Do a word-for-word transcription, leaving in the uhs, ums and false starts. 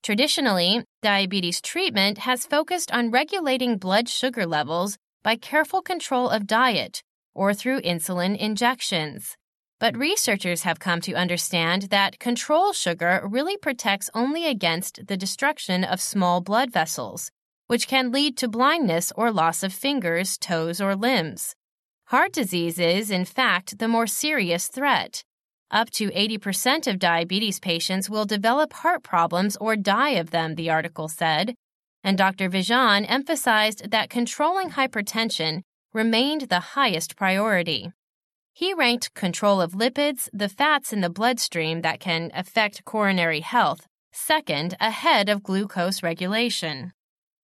Traditionally, diabetes treatment has focused on regulating blood sugar levels by careful control of diet or through insulin injections. But researchers have come to understand that control sugar really protects only against the destruction of small blood vessels, which can lead to blindness or loss of fingers, toes, or limbs. Heart disease is, in fact, the more serious threat. Up to eighty percent of diabetes patients will develop heart problems or die of them, the article said. And Doctor Vijan emphasized that controlling hypertension remained the highest priority. He ranked control of lipids, the fats in the bloodstream that can affect coronary health, second ahead of glucose regulation.